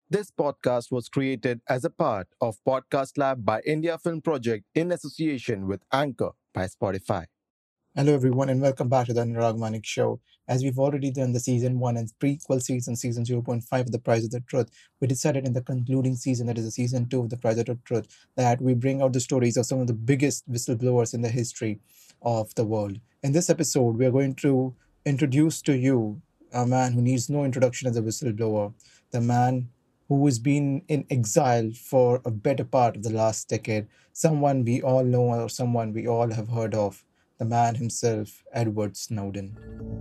This podcast was created as a part of Podcast Lab by India Film Project in association with Anchor by Spotify. Hello, everyone, and welcome back to the Anurag Manik Show. As we've already done the season 1 and prequel season 0.5 of The Price of the Truth, we decided in the concluding season, that is the season 2 of The Price of the Truth, that we bring out the stories of some of the biggest whistleblowers in the history of the world. In this episode, we are going to introduce to you a man who needs no introduction as a whistleblower, the man who has been in exile for a better part of the last decade, someone we all know or someone we all have heard of, the man himself, Edward Snowden.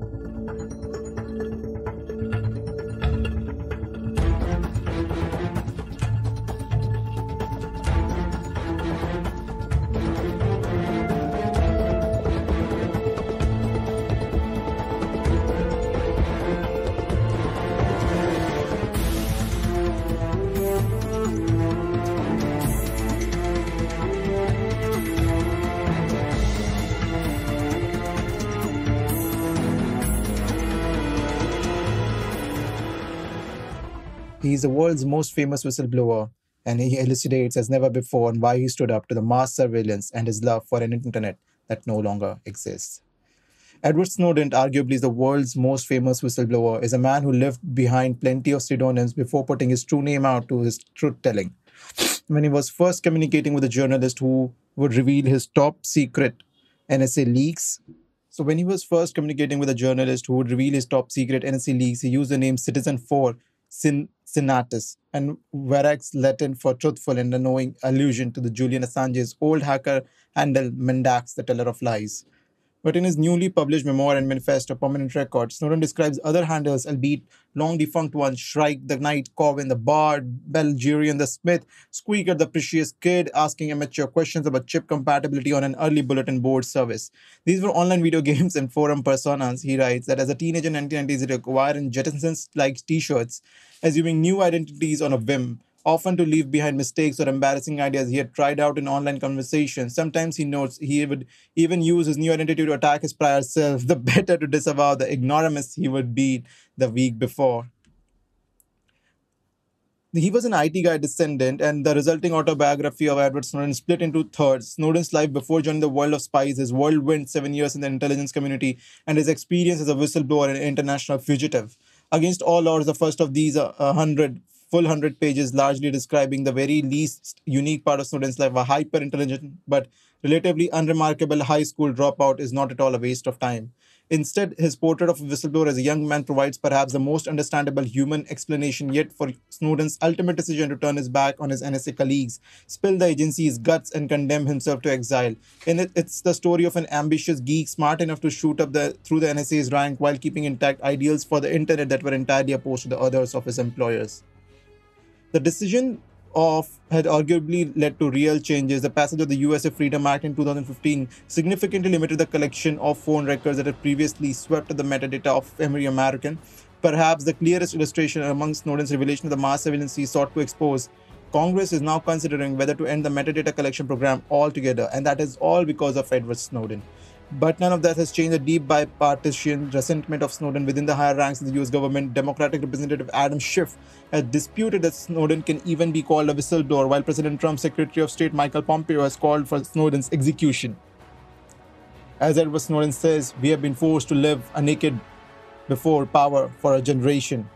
He is the world's most famous whistleblower, and he elucidates as never before on why he stood up to the mass surveillance and his love for an internet that no longer exists. Edward Snowden, arguably the world's most famous whistleblower, is a man who lived behind plenty of pseudonyms before putting his true name out to his truth telling. When he was first communicating with a journalist who would reveal his top secret NSA leaks, when he was first communicating with a journalist who would reveal his top secret NSA leaks, he used the name Citizen 4 Sinatus and Verax Latin for truthful and a knowing allusion to the Julian Assange's old hacker handle Mendax, the teller of lies. But in his newly published memoir and manifesto, Permanent Record, Snowden describes other handles, albeit long defunct ones: Shrike, the Knight, Corwin, the Bard, Belgerian, the Smith, Squeaker, the Precious Kid, asking amateur questions about chip compatibility on an early bulletin board service. These were online video games and forum personas, he writes, that as a teenager in 1990s, he acquired in Jetsons-like t-shirts, assuming new identities on a whim, often to leave behind mistakes or embarrassing ideas he had tried out in online conversations. Sometimes he notes he would even use his new identity to attack his prior self, the better to disavow the ignoramus he would be the week before. He was an IT guy descendant, and the resulting autobiography of Edward Snowden split into thirds: Snowden's life before joining the world of spies, his whirlwind 7 years in the intelligence community, and his experience as a whistleblower and international fugitive. Against all odds, the first of these 100 pages, largely describing the very least unique part of Snowden's life, a hyper intelligent but relatively unremarkable high school dropout, is not at all a waste of time. Instead, his portrait of a whistleblower as a young man provides perhaps the most understandable human explanation yet for Snowden's ultimate decision to turn his back on his NSA colleagues, spill the agency's guts, and condemn himself to exile. In it, it's the story of an ambitious geek smart enough to shoot up through the NSA's rank while keeping intact ideals for the internet that were entirely opposed to the others of his employers. The decision of had arguably led to real changes. The passage of the USA Freedom Act in 2015 significantly limited the collection of phone records that had previously swept the metadata of every American. Perhaps the clearest illustration among Snowden's revelation of the mass surveillance he sought to expose. Congress is now considering whether to end the metadata collection program altogether, and that is all because of Edward Snowden. But none of that has changed the deep bipartisan resentment of Snowden within the higher ranks of the US government. Democratic Representative Adam Schiff has disputed that Snowden can even be called a whistleblower, while President Trump's Secretary of State Michael Pompeo has called for Snowden's execution. As Edward Snowden says, we have been forced to live a naked before power for a generation.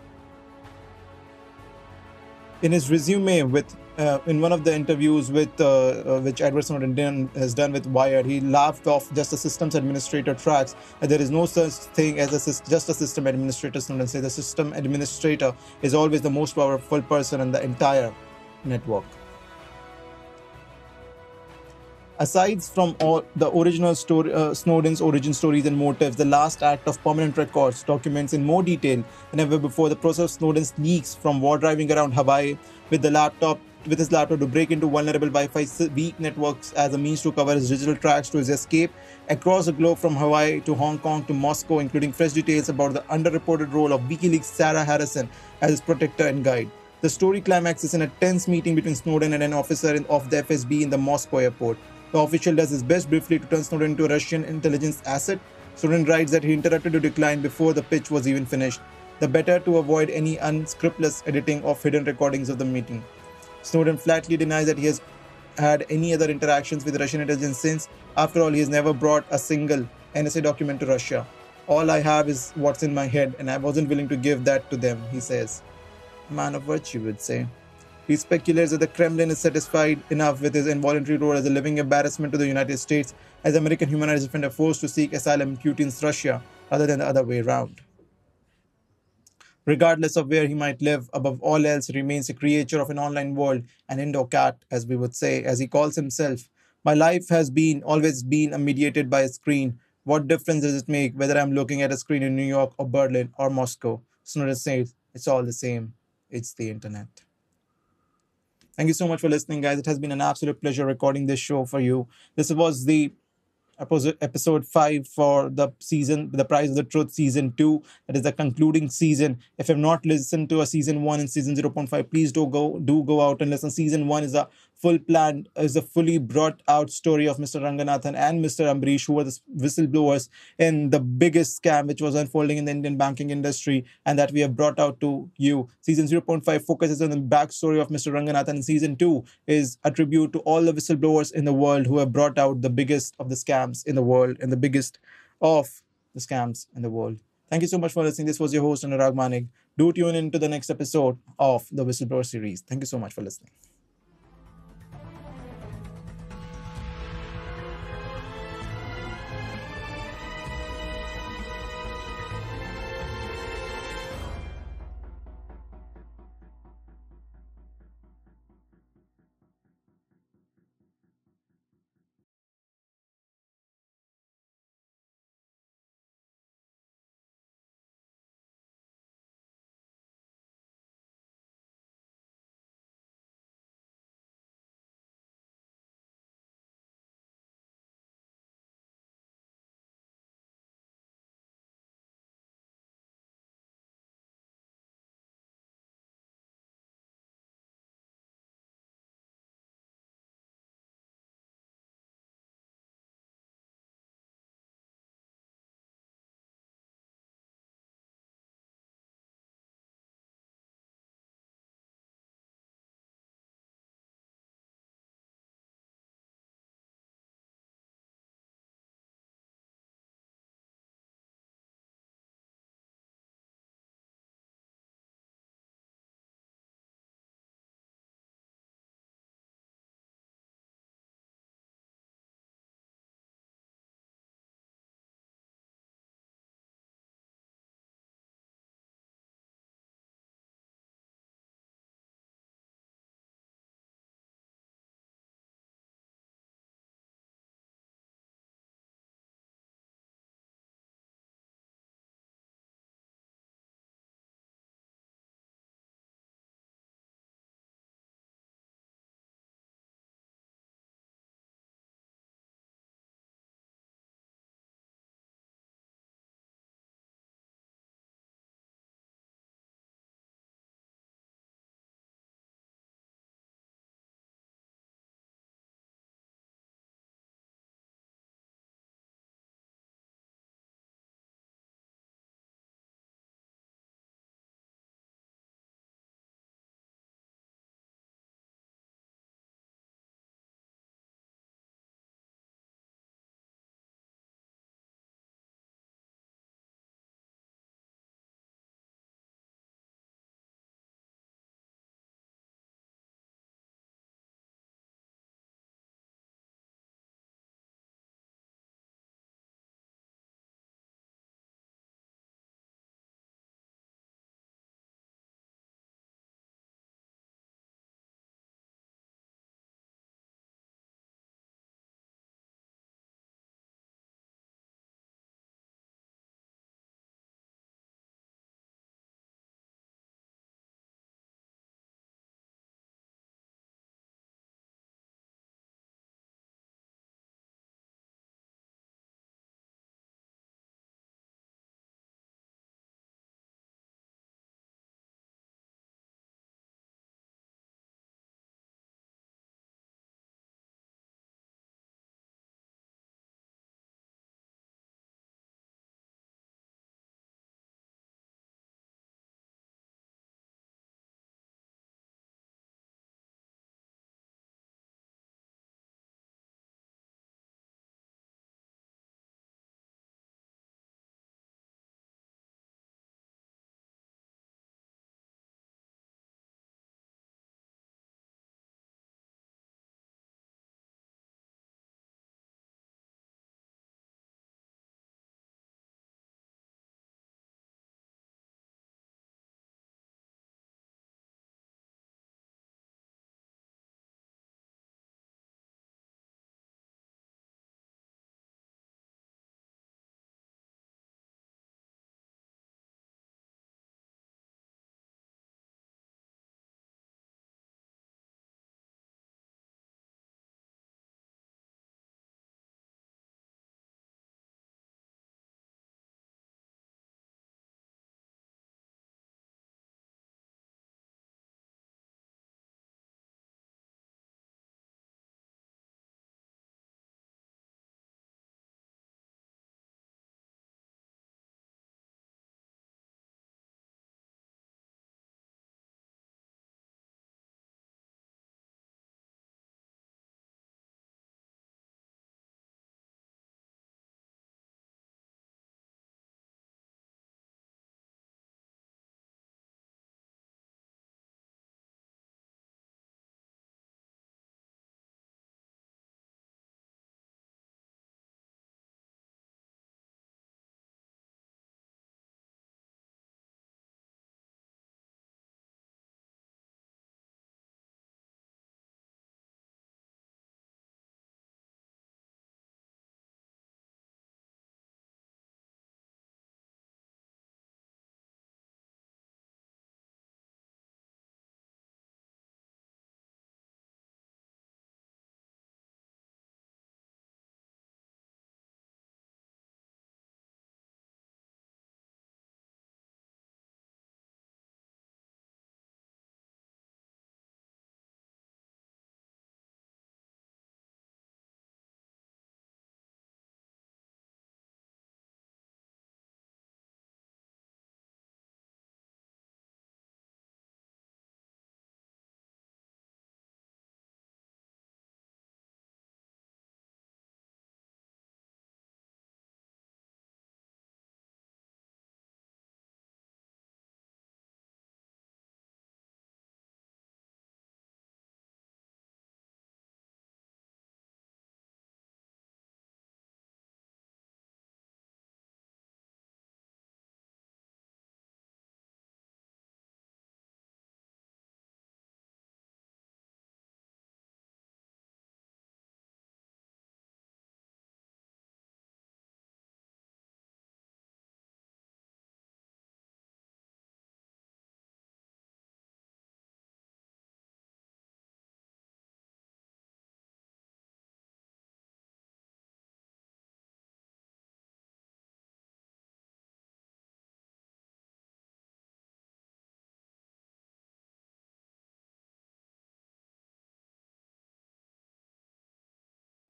In his resume in one of the interviews which Edward Snowden has done with Wired, he laughed off just a systems administrator tracks, and there is no such thing as just a system administrator. Snowden says the system administrator is always the most powerful person in the entire network. Aside from all the original story, Snowden's origin stories and motives, the last act of Permanent Records documents in more detail than ever before the process of Snowden's leaks, from war driving around Hawaii with his laptop to break into vulnerable Wi-Fi weak networks as a means to cover his digital tracks, to his escape across the globe from Hawaii to Hong Kong to Moscow, including fresh details about the underreported role of WikiLeaks' Sarah Harrison as his protector and guide. The story climaxes in a tense meeting between Snowden and an officer of the FSB in the Moscow airport. The official does his best briefly to turn Snowden into a Russian intelligence asset. Snowden writes that he interrupted to decline before the pitch was even finished. the better to avoid any unscrupulous editing of hidden recordings of the meeting. Snowden flatly denies that he has had any other interactions with Russian intelligence since, after all, he has never brought a single NSA document to Russia. All I have is what's in my head, and I wasn't willing to give that to them, he says. A man of virtue would say. He speculates that the Kremlin is satisfied enough with his involuntary role as a living embarrassment to the United States as American human rights defender forced to seek asylum in Putin's Russia rather than the other way around. Regardless of where he might live, above all else, he remains a creature of an online world, an Indo-cat, as we would say, as he calls himself. My life has been always been mediated by a screen. What difference does it make whether I'm looking at a screen in New York or Berlin or Moscow? Snowden says it's all the same. It's the internet. Thank you so much for listening, guys. It has been an absolute pleasure recording this show for you. This was the episode 5 for the season, the Price of the Truth season 2. That is the concluding season. If you've not listened to a season 1 and season 0.5, please do go out and listen. Season 1 is a fully brought out story of Mr. Ranganathan and Mr. Ambrish, who were the whistleblowers in the biggest scam which was unfolding in the Indian banking industry, and that we have brought out to you. Season 0.5 focuses on the backstory of Mr. Ranganathan, and season 2 is a tribute to all the whistleblowers in the world who have brought out the biggest of the scams in the world and the biggest of the scams in the world. Thank you so much for listening. This was your host, Anurag Manik. Do tune in to the next episode of the Whistleblower series. Thank you so much for listening.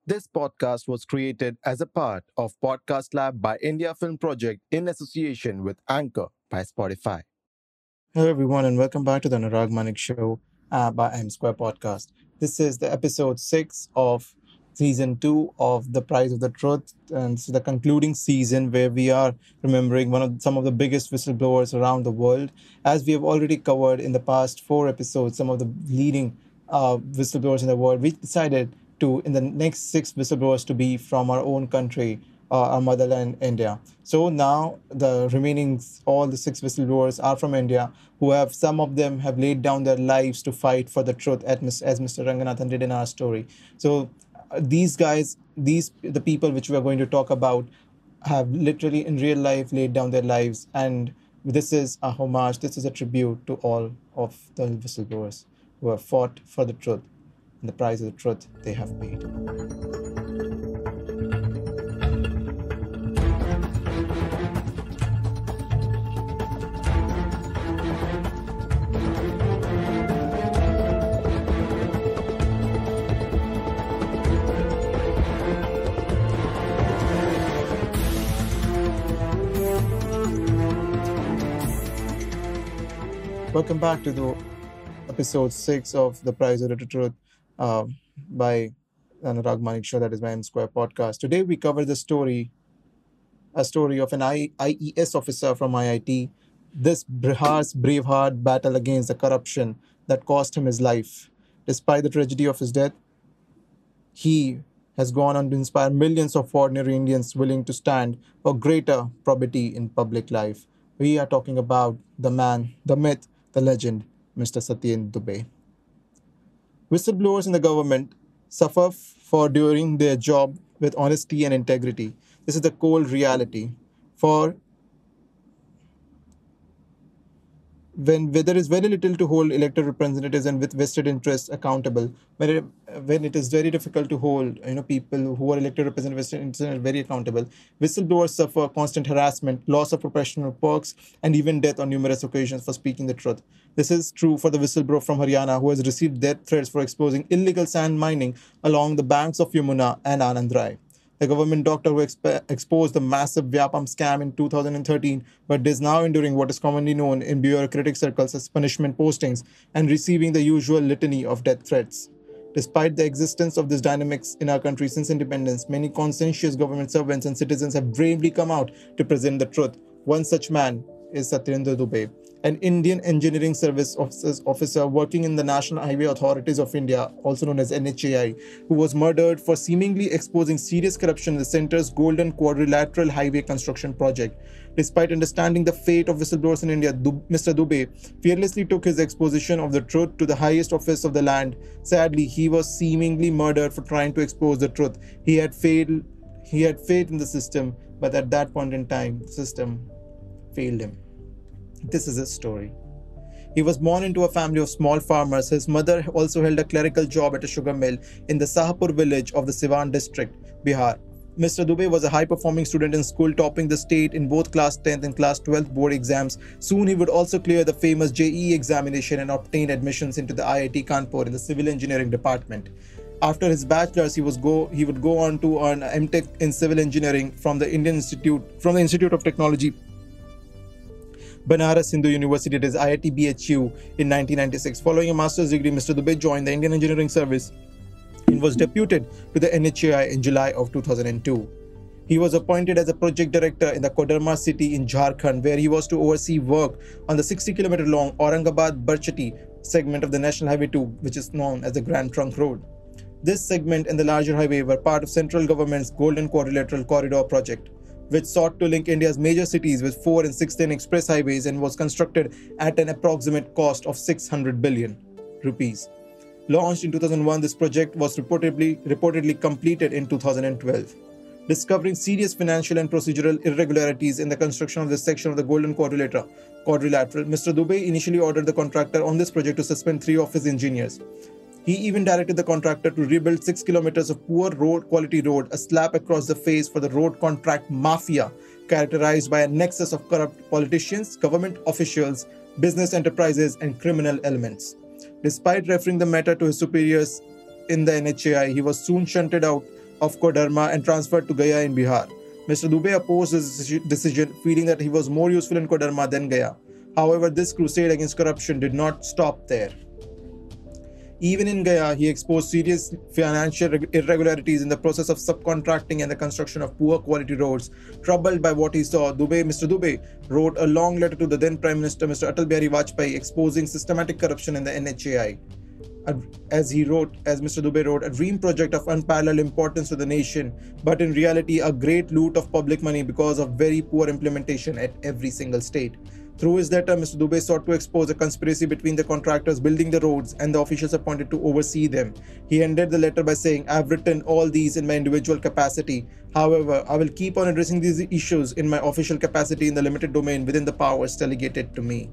This podcast was created as a part of Podcast Lab by India Film Project in association with Anchor by Spotify. Hello, everyone, and welcome back to the Anurag Manik Show by M Square Podcast. This is the episode 6 of season 2 of The Price of the Truth, and it's the concluding season where we are remembering some of the biggest whistleblowers around the world. As we have already covered in the past 4 episodes, some of the leading whistleblowers in the world, we decided to, in the next 6 whistleblowers, to be from our own country, our motherland, India. So now the remaining, all the 6 whistleblowers are from India, who have, some of them have laid down their lives to fight for the truth, as Mr. Ranganathan did in our story. So these guys, the people which we are going to talk about, have literally in real life laid down their lives, and this is a homage, this is a tribute to all of the whistleblowers who have fought for the truth, and the price of the truth they have paid. Welcome back to the episode 6 of The Price of the Truth by Anurag Manik Show, that is my M Square podcast. Today we cover a story of an IES officer from IIT. This Bihar's braveheart battle against the corruption that cost him his life. Despite the tragedy of his death, he has gone on to inspire millions of ordinary Indians willing to stand for greater probity in public life. We are talking about the man, the myth, the legend, Mr. Satyendra Dubey. Whistleblowers in the government suffer for doing their job with honesty and integrity. This is the cold reality. For when there is very little to hold elected representatives and with vested interests accountable, when it is very difficult to hold people who are elected representatives vested interests very accountable, whistleblowers suffer constant harassment, loss of professional perks, and even death on numerous occasions for speaking the truth. This is true for the whistleblower from Haryana who has received death threats for exposing illegal sand mining along the banks of Yamuna and Anand Rai. The government doctor who exposed the massive Vyapam scam in 2013, but is now enduring what is commonly known in bureaucratic circles as punishment postings and receiving the usual litany of death threats. Despite the existence of these dynamics in our country since independence, many conscientious government servants and citizens have bravely come out to present the truth. One such man is Satyendra Dubey, an Indian Engineering Service officer working in the National Highway Authorities of India, also known as NHAI, who was murdered for seemingly exposing serious corruption in the centre's Golden Quadrilateral Highway construction project. Despite understanding the fate of whistleblowers in India, Mr. Dubey fearlessly took his exposition of the truth to the highest office of the land. Sadly, he was seemingly murdered for trying to expose the truth. He had faith in the system, but at that point in time, the system failed him. This is his story. He was born into a family of small farmers. His mother also held a clerical job at a sugar mill in the Sahapur village of the Siwan district, Bihar. Mr. Dubey was a high-performing student in school, topping the state in both Class 10th and Class 12th board exams. Soon he would also clear the famous JEE examination and obtain admissions into the IIT Kanpur in the civil engineering department. After his bachelor's, he would go on to earn an MTech in civil engineering from the Institute of Technology Banaras Hindu University, that is IIT BHU, in 1996. Following a master's degree, Mr. Dubey joined the Indian Engineering Service and was deputed to the NHAI in July of 2002. He was appointed as a project director in the Koderma city in Jharkhand, where he was to oversee work on the 60-kilometer long Aurangabad-Barchati segment of the National Highway 2, which is known as the Grand Trunk Road. This segment and the larger highway were part of central government's Golden Quadrilateral Corridor project, which sought to link India's major cities with 4 and 6-lane express highways and was constructed at an approximate cost of 600 billion rupees. Launched in 2001, this project was reportedly completed in 2012. Discovering serious financial and procedural irregularities in the construction of this section of the Golden Quadrilateral, Mr. Dubey initially ordered the contractor on this project to suspend 3 of his engineers. He even directed the contractor to rebuild 6 kilometers of poor quality road, a slap across the face for the road contract mafia, characterized by a nexus of corrupt politicians, government officials, business enterprises, and criminal elements. Despite referring the matter to his superiors in the NHAI, he was soon shunted out of Koderma and transferred to Gaya in Bihar. Mr. Dubey opposed this decision, feeling that he was more useful in Koderma than Gaya. However, this crusade against corruption did not stop there. Even in Gaya, he exposed serious financial irregularities in the process of subcontracting and the construction of poor quality roads. Troubled by what he saw, Mr. Dubey wrote a long letter to the then Prime Minister, Mr. Atal Bihari Vajpayee, exposing systematic corruption in the NHAI. As Mr. Dubey wrote, a dream project of unparalleled importance to the nation, but in reality, a great loot of public money because of very poor implementation at every single state. Through his letter, Mr. Dubey sought to expose a conspiracy between the contractors building the roads and the officials appointed to oversee them. He ended the letter by saying, "I have written all these in my individual capacity. However, I will keep on addressing these issues in my official capacity in the limited domain within the powers delegated to me."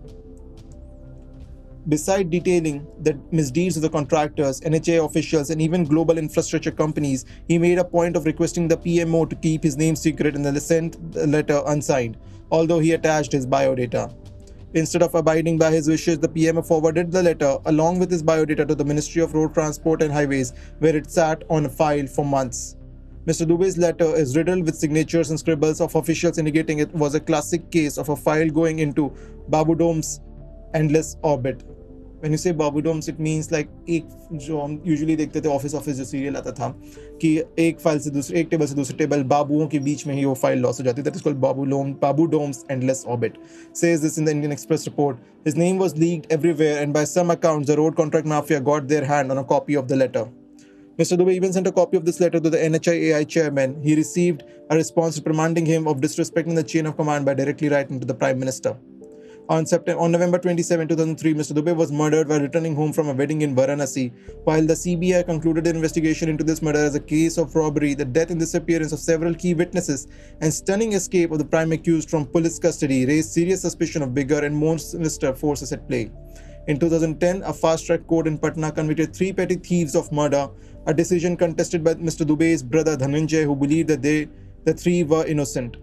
Beside detailing the misdeeds of the contractors, NHA officials, and even global infrastructure companies, he made a point of requesting the PMO to keep his name secret and sent the letter unsigned, although he attached his biodata. Instead of abiding by his wishes, the PMO forwarded the letter along with his biodata to the Ministry of Road Transport and Highways, where it sat on a file for months. Mr. Dubey's letter is riddled with signatures and scribbles of officials indicating it was a classic case of a file going into Babu Dom's endless orbit. When you say Babu Domes, it means like एक जो हम usually देखते थे office जो serial आता था कि एक फाइल से दूसरे एक टेबल से दूसरे टेबल बाबुओं के बीच में ही वो फाइल लॉस हो जाती है. That is called Babu Domes Endless Orbit. Says this in the Indian Express report. His name was leaked everywhere, and by some accounts, the road contract mafia got their hand on a copy of the letter. Mr. Dubey even sent a copy of this letter to the NHAI chairman. He received a response reprimanding him of disrespecting the chain of command by directly writing to the Prime Minister. On November 27, 2003, Mr. Dubey was murdered while returning home from a wedding in Varanasi. While the CBI concluded an investigation into this murder as a case of robbery, the death and disappearance of several key witnesses and stunning escape of the prime accused from police custody raised serious suspicion of bigger and more sinister forces at play. In 2010, a fast-track court in Patna convicted 3 petty thieves of murder, a decision contested by Mr. Dubey's brother Dhananjay, who believed that the 3 were innocent.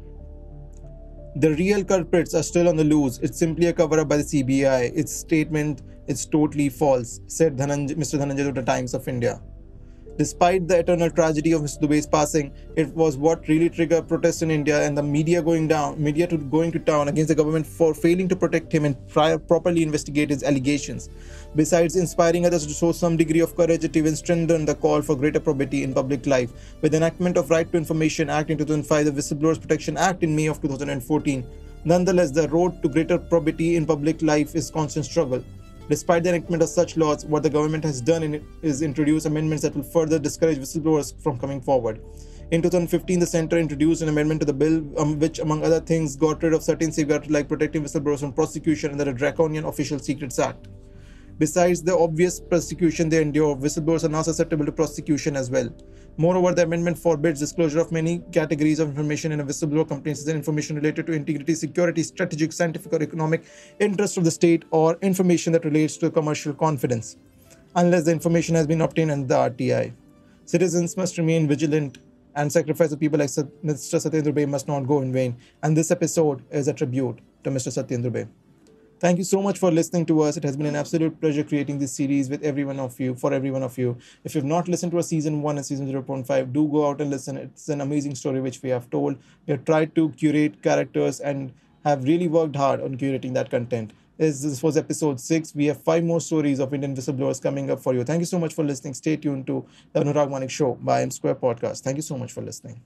The real culprits are still on the loose. It's simply a cover-up by the CBI. Its statement is totally false, said Mr. Dhananjay to the Times of India. Despite the eternal tragedy of Mr. Dubey's passing, it was what really triggered protests in India and the media going to town against the government for failing to protect him and properly investigate his allegations. Besides inspiring others to show some degree of courage, it even strengthened the call for greater probity in public life. With the enactment of Right to Information Act in 2005, the Whistleblowers Protection Act in May of 2014. Nonetheless, the road to greater probity in public life is constant struggle. Despite the enactment of such laws, what the government has done is introduce amendments that will further discourage whistleblowers from coming forward. In 2015, the Centre introduced an amendment to the bill which, among other things, got rid of certain safeguards like protecting whistleblowers from prosecution under the Draconian Official Secrets Act. Besides the obvious persecution they endure, whistleblowers are now susceptible to prosecution as well. Moreover, the amendment forbids disclosure of many categories of information in a whistleblower complaint, such as information related to integrity, security, strategic, scientific, or economic interests of the state, or information that relates to commercial confidence, unless the information has been obtained under the RTI. Citizens must remain vigilant, and sacrifice of people like Mr. Satyendra Bey must not go in vain. And this episode is a tribute to Mr. Satyendra Bey. Thank you so much for listening to us. It has been an absolute pleasure creating this series with every one of you, for every one of you. If you've not listened to a season 1 and season 0.5, do go out and listen. It's an amazing story which we have told. We have tried to curate characters and have really worked hard on curating that content. This was episode 6. We have 5 more stories of Indian whistleblowers coming up for you. Thank you so much for listening. Stay tuned to the Anurag Manik Show by M Square Podcast. Thank you so much for listening.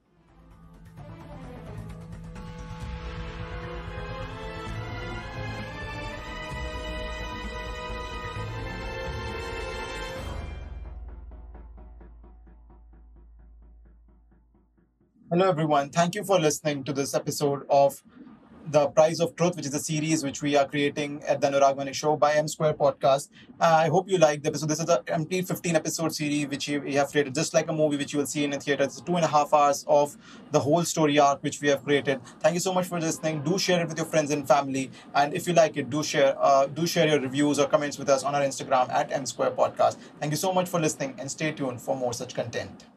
Hello, everyone. Thank you for listening to this episode of The Price of Truth, which is a series which we are creating at the Anurag Manik Show by M Square Podcast. I hope you liked the episode. This is a complete 15-episode series which we have created, just like a movie which you will see in a theater. It's 2.5 hours of the whole story arc which we have created. Thank you so much for listening. Do share it with your friends and family. And if you like it, do share your reviews or comments with us on our Instagram at M Square Podcast. Thank you so much for listening, and stay tuned for more such content.